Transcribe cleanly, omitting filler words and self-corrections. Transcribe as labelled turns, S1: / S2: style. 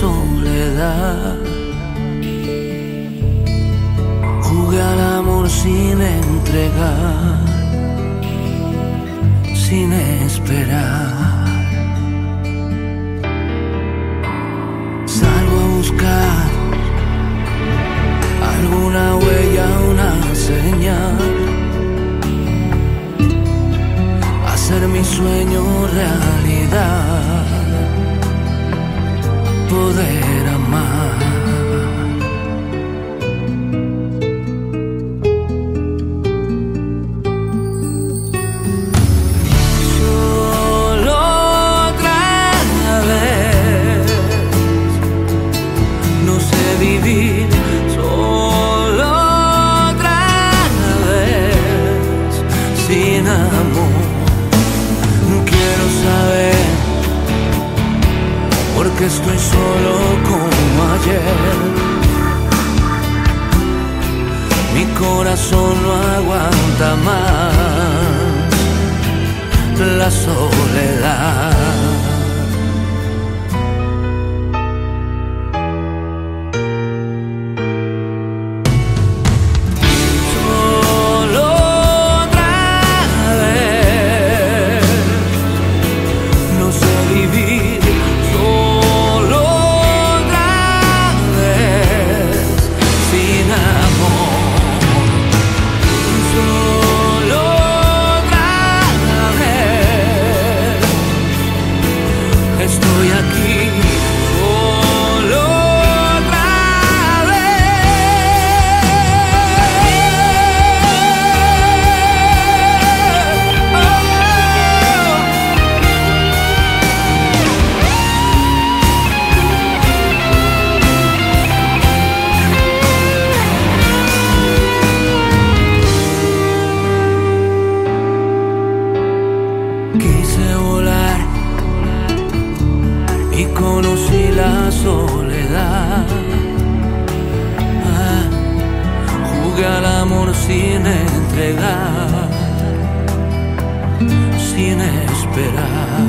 S1: soledad. Jugué al amor sin entregar, sin esperar. Salgo a buscar alguna huella, una señal, hacer mi sueño realidad, poder amar. Vivir solo otra vez, sin amor. Quiero saber por qué estoy solo como ayer. Mi corazón no aguanta más la soledad. Estoy aquí solo otra vez. Quise volar y conocí la soledad. Jugué al amor sin entregar, sin esperar.